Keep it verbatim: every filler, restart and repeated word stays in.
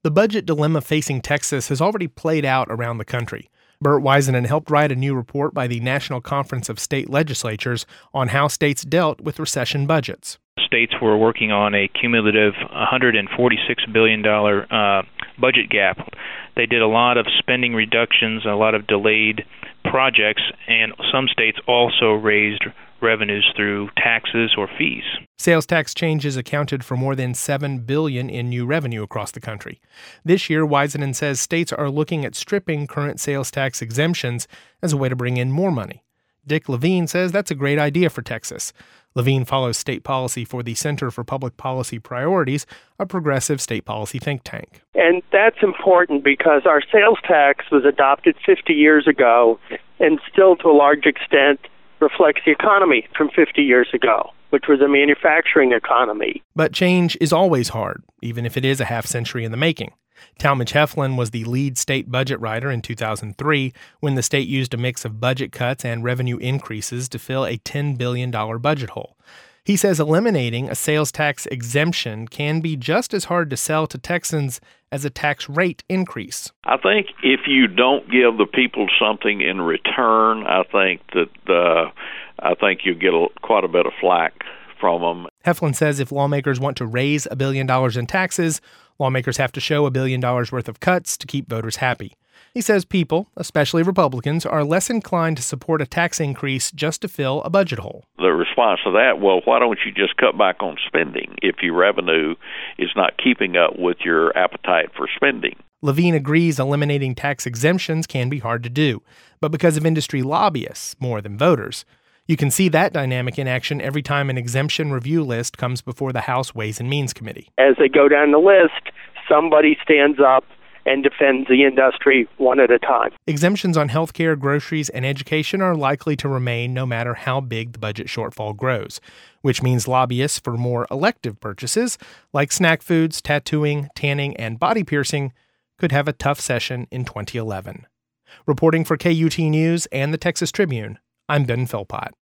The budget dilemma facing Texas has already played out around the country. Burt Wiseman helped write a new report by the National Conference of State Legislatures on how states dealt with recession budgets. States were working on a cumulative one hundred forty-six billion dollars uh, budget gap. They did a lot of spending reductions, a lot of delayed projects, and some states also raised revenues through taxes or fees. Sales tax changes accounted for more than seven billion dollars in new revenue across the country. This year, Wiseman says states are looking at stripping current sales tax exemptions as a way to bring in more money. Dick Levine says that's a great idea for Texas. Levine follows state policy for the Center for Public Policy Priorities, a progressive state policy think tank. And that's important because our sales tax was adopted fifty years ago and still to a large extent reflects the economy from fifty years ago, which was a manufacturing economy. But change is always hard, even if it is a half century in the making. Talmadge Heflin was the lead state budget writer in two thousand three when the state used a mix of budget cuts and revenue increases to fill a ten billion dollars budget hole. He says eliminating a sales tax exemption can be just as hard to sell to Texans as a tax rate increase. I think if you don't give the people something in return, I think that uh, I think you get a, quite a bit of flack from them. Heflin says if lawmakers want to raise a billion dollars in taxes, lawmakers have to show a billion dollars worth of cuts to keep voters happy. He says people, especially Republicans, are less inclined to support a tax increase just to fill a budget hole. The response to that, well, why don't you just cut back on spending if your revenue is not keeping up with your appetite for spending? Levine agrees eliminating tax exemptions can be hard to do, but because of industry lobbyists more than voters. You can see that dynamic in action every time an exemption review list comes before the House Ways and Means Committee. As they go down the list, somebody stands up and defends the industry one at a time. Exemptions on healthcare, groceries, and education are likely to remain no matter how big the budget shortfall grows, which means lobbyists for more elective purchases, like snack foods, tattooing, tanning, and body piercing, could have a tough session in twenty eleven. Reporting for K U T News and the Texas Tribune, I'm Ben Philpott.